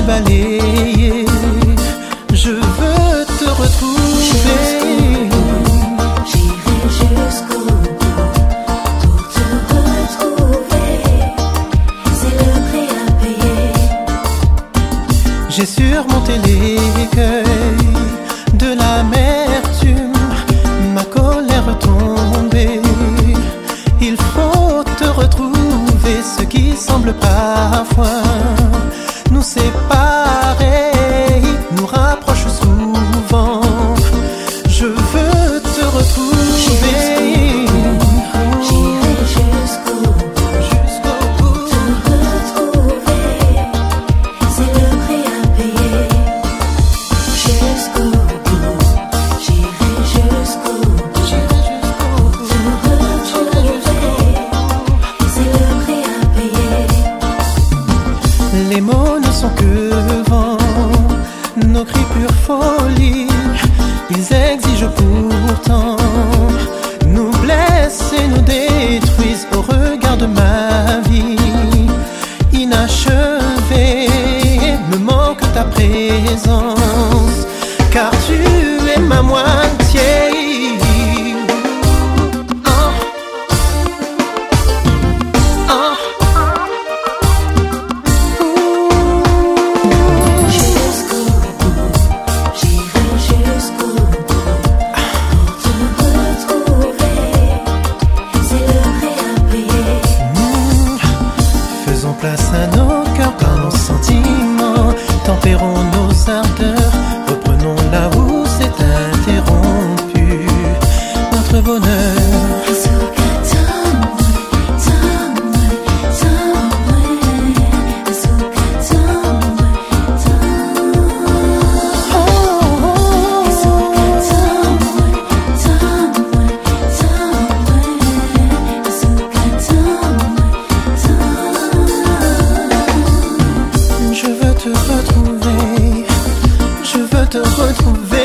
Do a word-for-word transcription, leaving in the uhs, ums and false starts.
balayer. Je veux te retrouver. J'irai jusqu'au bout pour te retrouver. C'est le prix à payer. J'ai surmonté l'écueil de l'amertume, ma colère tombée. Il faut te retrouver, ce qui semble parfois nous séparer nous rapproche souvent. Je veux te retrouver. J'irai jusqu'au bout, Jusqu'au bout. te retrouver. C'est le prix à payer. Jusqu'au bout, j'irai jusqu'au bout, te retrouver. C'est le prix à payer. Les mots ne sont que vent, nos cris pure folie. Ils exigent pourtant, nous blessent et nous détruisent au regard de ma vie inachevée. Me manque ta présence, car tu es ma moitié. Ah. Ah. Jusqu'au bout, j'irai jusqu'au bout pour te retrouver. C'est le prix à payer. Faisons place à nos cœurs par nos sentiments, tempérons nos ardeurs, reprenons là où s'est interrompu notre bonheur. Je veux te retrouver, je veux te retrouver.